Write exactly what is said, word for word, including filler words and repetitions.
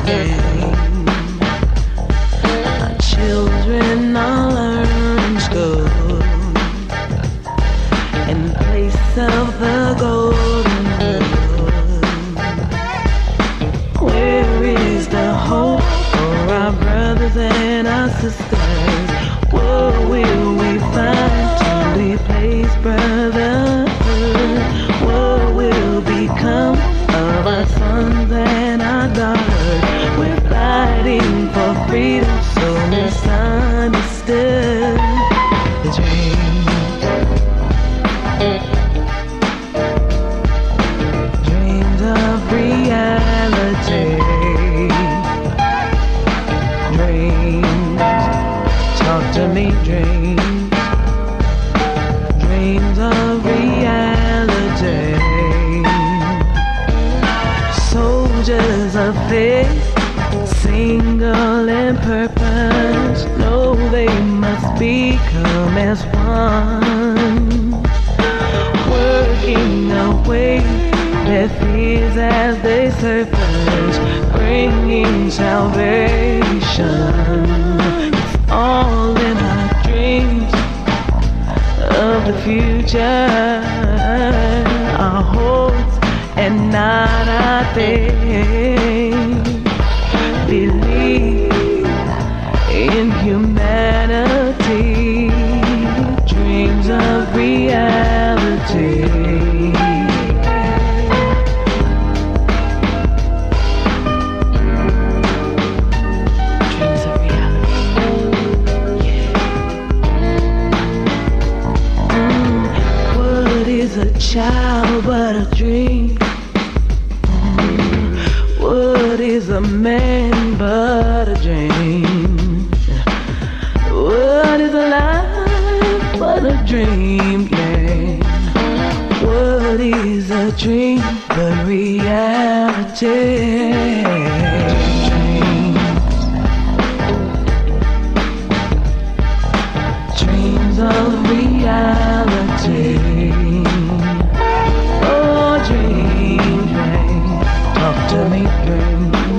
game. Our children all learn school in place of the golden rule. Where is the hope for our brothers and our sisters? What will we find to replace brotherhood? What will become of our sons and our daughters? We're fighting for freedom, so misunderstood. The dream, dreams of reality. Dreams, talk to me, dreams. Dreams of reality. Soldiers of faith, single in purpose, know they must become as one, working away their fears as they surface, bringing salvation. It's all in our dreams of the future, our hopes and not our things. Believe in humanity, dreams of reality. Dreams of reality. Yeah. Mm, what is a child but a dream? What is a man but a dream? What is a life but a dream? Yeah. What is a dream but reality? Dreams, dreams of reality. Oh, dream, dream. Talk to me, dream.